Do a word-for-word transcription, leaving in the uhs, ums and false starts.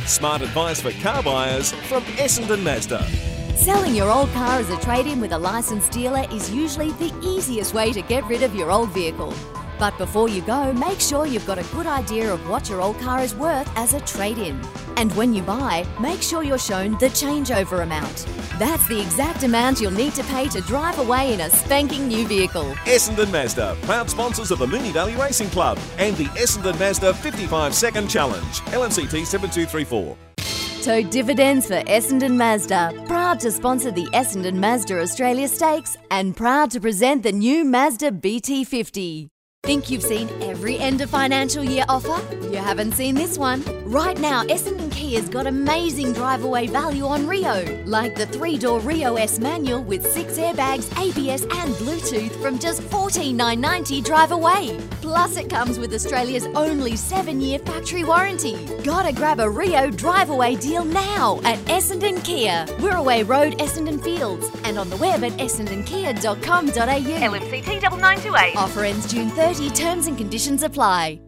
Smart advice for car buyers from Essendon Mazda. Selling your old car as a trade-in with a licensed dealer is usually the easiest way to get rid of your old vehicle. But before you go, make sure you've got a good idea of what your old car is worth as a trade-in. And when you buy, make sure you're shown the changeover amount. That's the exact amount you'll need to pay to drive away in a spanking new vehicle. Essendon Mazda, proud sponsors of the Moonee Valley Racing Club and the Essendon Mazda fifty-five second Challenge. L M C T seven two three four. Tow dividends for Essendon Mazda. Proud to sponsor the Essendon Mazda Australia Stakes and proud to present the new Mazda B T fifty. Think you've seen every end of financial year offer? You haven't seen this one. Right now, Essendon Kia's got amazing drive-away value on Rio, like the three-door Rio S manual with six airbags, A B S and Bluetooth from just fourteen thousand nine hundred ninety drive away. Plus, it comes with Australia's only seven-year factory warranty. Gotta grab a Rio drive-away deal now at Essendon Kia, Wirraway Road, Essendon Fields, and on the web at essendon kia dot com dot a u. L M C T nine nine two eight. Offer ends June thirtieth. Terms and conditions apply.